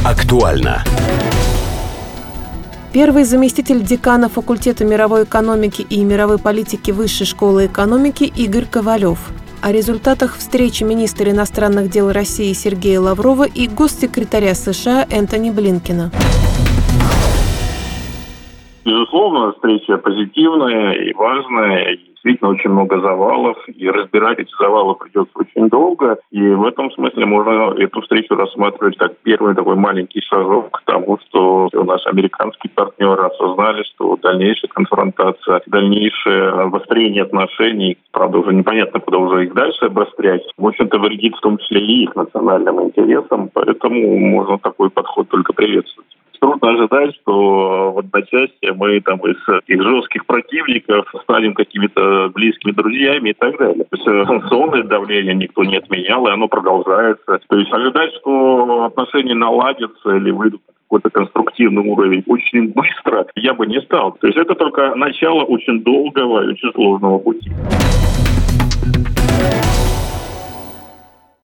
Актуально. Первый заместитель декана факультета мировой экономики и мировой политики Высшей школы экономики Игорь Ковалев. О результатах встречи министра иностранных дел России Сергея Лаврова и госсекретаря США Энтони Блинкена. Безусловно, встреча позитивная и важная. И действительно очень много завалов. И разбирать эти завалы придется очень долго. И в этом смысле можно эту встречу рассматривать как первый такой маленький шажок к тому, что наши американские партнеры осознали, что дальнейшая конфронтация, дальнейшее обострение отношений, правда, уже непонятно, куда уже их дальше обострять, в общем-то, вредит в том числе и их национальным интересам. Поэтому можно такой подход только приветствовать. Трудно ожидать, что в одночасье мы там из таких жестких противников станем какими-то близкими друзьями и так далее. То есть санкционное давление никто не отменял, и оно продолжается. То есть ожидать, что отношения наладятся или выйдут на какой-то конструктивный уровень очень быстро, я бы не стал. То есть это только начало очень долгого и очень сложного пути.